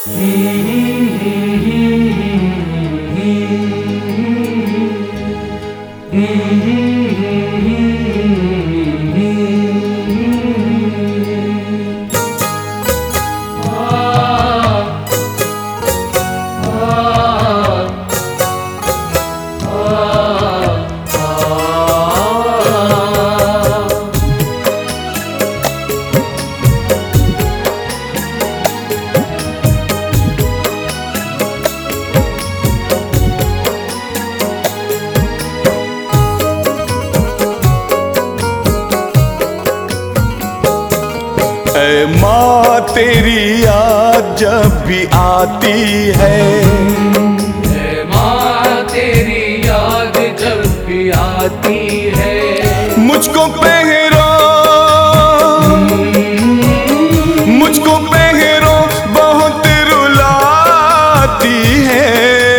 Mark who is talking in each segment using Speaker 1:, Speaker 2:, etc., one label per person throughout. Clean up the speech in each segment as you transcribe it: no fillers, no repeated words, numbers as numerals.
Speaker 1: ऐ माँ तेरी याद जब भी आती है,
Speaker 2: ऐ माँ तेरी याद जब भी आती है,
Speaker 1: मुझको पहरो बहुत रुलाती है।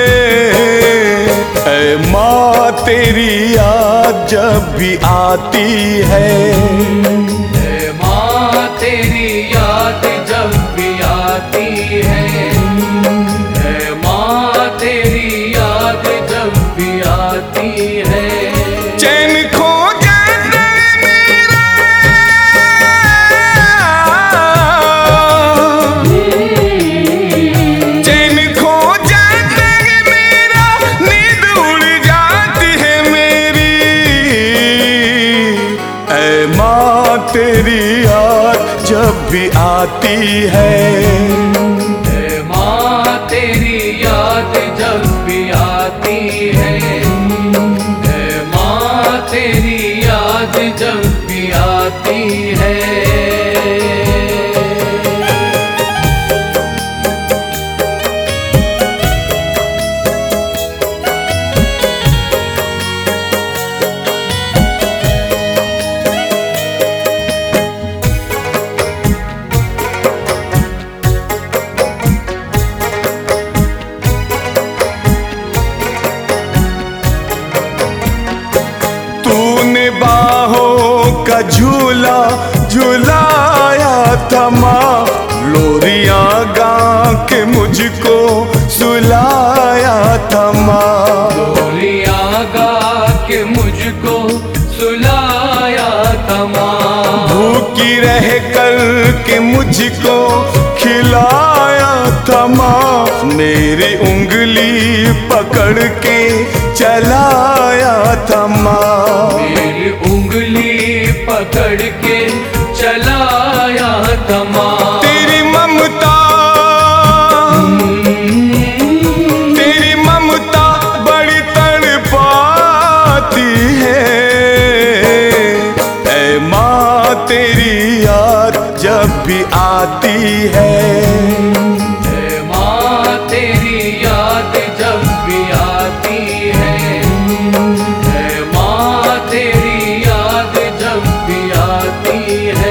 Speaker 1: ऐ माँ तेरी याद जब भी आती है,
Speaker 2: तेरी याद जब भी आती है, है माँ तेरी याद जब भी आती है।
Speaker 1: चैन खो जाता है मेरा, चैन खो जाता है मेरा, नींद उड़ जाती है मेरी। ऐ माँ तेरी याद जब भी आती है,
Speaker 2: ऐ माँ तेरी याद जब भी आती है, ऐ माँ तेरी याद जब भी आती है।
Speaker 1: बाहों का झूला झुलाया था माँ, लोरियां गा के मुझको सुलाया था माँ,
Speaker 2: लोरियां गा के मुझको सुलाया था माँ,
Speaker 1: भूखी रह कर के मुझको खिलाया था माँ, मेरी उंगली पकड़ के चलाया था माँ,
Speaker 2: मेरी उंगली पकड़ के चलाया था माँ।
Speaker 1: तेरी ममता बड़ी तड़पाती है। ऐ माँ तेरी याद जब भी आती है,
Speaker 2: ऐ माँ तेरी याद जब भी आती है, ऐ माँ तेरी याद जब भी आती है।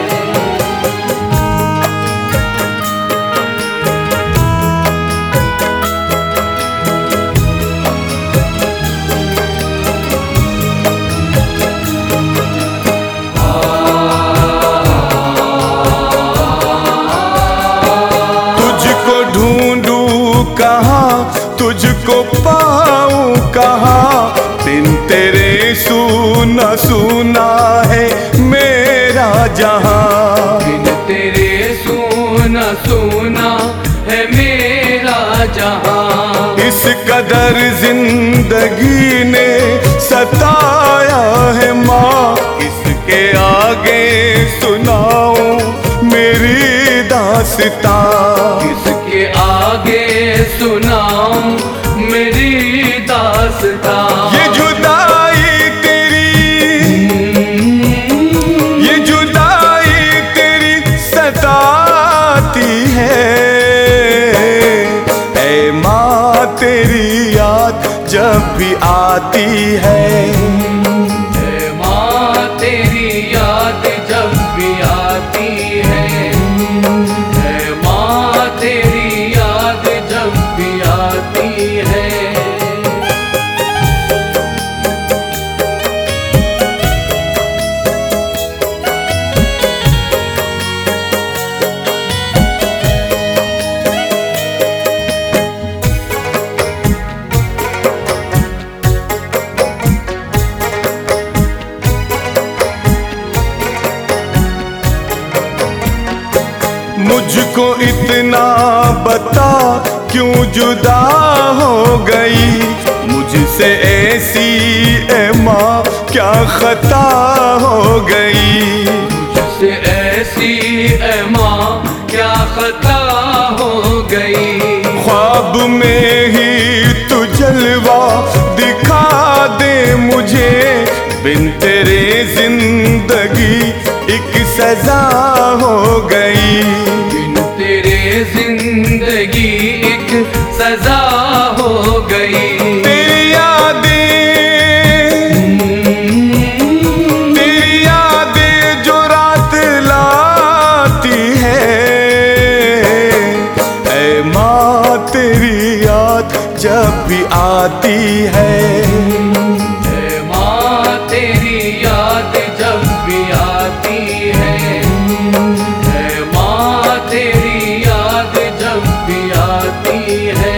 Speaker 1: तुझको ढूंढूं कहाँ, तुझको पाऊं कहाँ, दिन तेरे सूना सूना है मेरा जहां,
Speaker 2: दिन तेरे सूना सूना है मेरा जहां।
Speaker 1: इस कदर जिंदगी ने सताया है माँ, इसके आगे सुनाऊं मेरी दास्तां,
Speaker 2: इसके आगे सुनाऊं मेरी दास्तां।
Speaker 1: ये जुदाई तेरी सताती है। ऐ माँ तेरी याद जब भी आती है,
Speaker 2: ऐ माँ तेरी याद जब भी आती है, ऐ माँ तेरी याद जब भी आती है।
Speaker 1: मुझको इतना बता क्यों जुदा हो गई मुझसे ऐसी ए माँ क्या खता हो गई।
Speaker 2: मुझसे ऐसी ए माँ क्या खता हो गई।
Speaker 1: ख्वाब में ही तू जलवा दिखा दे मुझे बिन तेरे जिंदगी एक सजा हो गई।
Speaker 2: बिन तेरे जिंदगी एक सजा हो गई।
Speaker 1: तेरी यादें जो रात लाती है ऐ माँ तेरी याद जब भी आती है।
Speaker 2: ऐ माँ तेरी याद जब भी आती है। ऐ माँ तेरी याद जब भी आती है।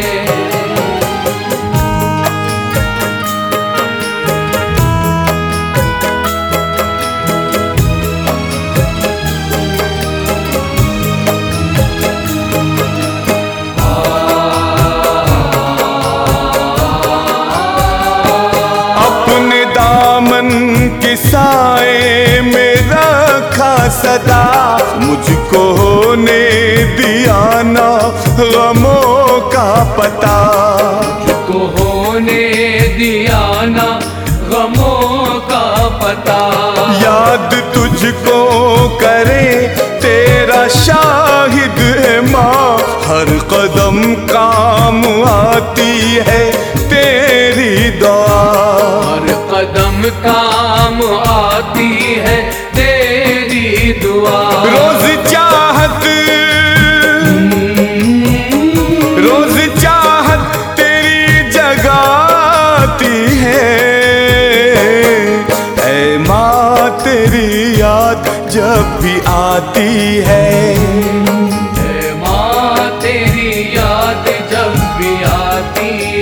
Speaker 1: अपने दामन के साए में रखा सदा मुझको होने दिया ना गमों का पता।
Speaker 2: मुझको होने दिया ना गमों का पता।
Speaker 1: याद तुझको करे तेरा शाहिद है माँ हर कदम काम आती है तेरी दुआ।
Speaker 2: हर कदम काम आती है तेरी दुआ।
Speaker 1: रोज चाहत तेरी जगाती है ऐ माँ तेरी याद जब भी आती है।
Speaker 2: ऐ माँ तेरी याद जब भी आती